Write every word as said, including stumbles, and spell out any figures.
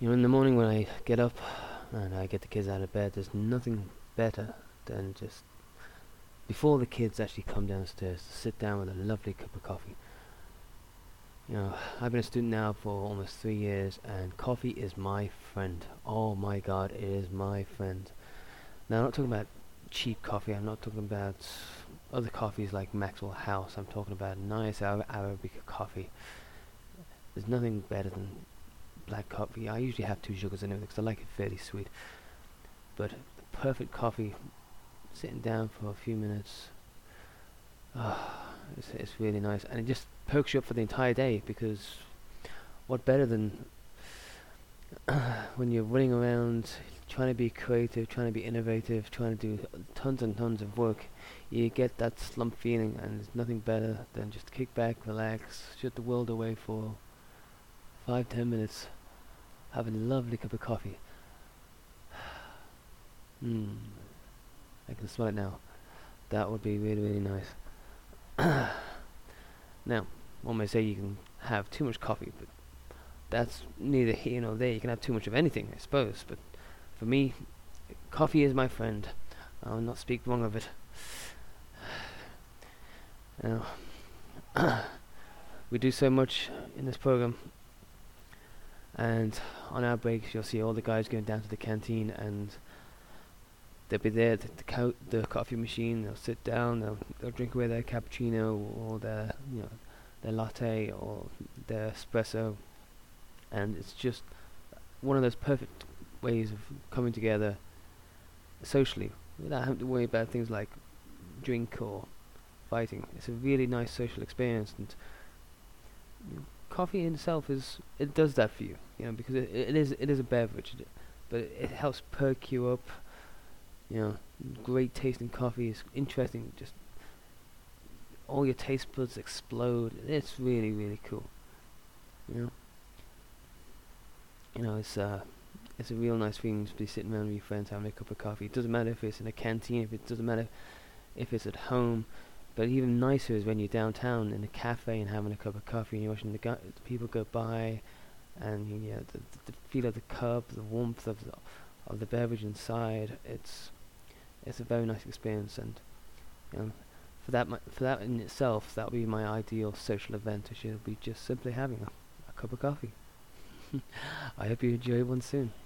You know, in the morning when I get up and I get the kids out of bed, there's nothing better than just before the kids actually come downstairs to sit down with a lovely cup of coffee. You know, I've been a student now for almost three years, and coffee is my friend. Oh my God, it is my friend. Now, I'm not talking about cheap coffee. I'm not talking about other coffees like Maxwell House. I'm talking about nice Ara- Arabica coffee. There's nothing better than black coffee. I usually have two sugars in it because I like it fairly sweet. But the perfect coffee, sitting down for a few minutes, ah, it's, it's really nice, and it just perks you up for the entire day. Because what better than when you're running around trying to be creative, trying to be innovative, trying to do tons and tons of work, you get that slump feeling, and there's nothing better than just kick back, relax, shut the world away for five, ten minutes, have a lovely cup of coffee. Mmm, I can smell it now. That would be really, really nice. Now, one may say you can have too much coffee, but that's neither here nor there. You can have too much of anything, I suppose, but for me, coffee is my friend. I'll not speak wrong of it. Now, we do so much in this program, and on our breaks you'll see all the guys going down to the canteen, and they'll be there at the, co- the coffee machine. They'll sit down, they'll, they'll drink away their cappuccino or their, you know, their latte or their espresso, and it's just one of those perfect ways of coming together socially without having to worry about things like drink or fighting. It's a really nice social experience, and you know, coffee in itself is it does that for you, you know, because it, it is it is a beverage, it, but it, it helps perk you up. You know, great tasting coffee is interesting. Just all your taste buds explode. It's really really cool. You know, you know it's uh it's a real nice feeling to be sitting around with your friends having a cup of coffee. It doesn't matter if it's in a canteen, if it doesn't matter if it's at home, but even nicer is when you're downtown in a cafe and having a cup of coffee and you're watching the, gu- the people go by, and you know the, the, the feel of the cup, the warmth of the of the beverage inside. It's it's a very nice experience, and you know, for that mi- for that in itself, that would be my ideal social event. It should be just simply having a, a cup of coffee. I hope you enjoy one soon.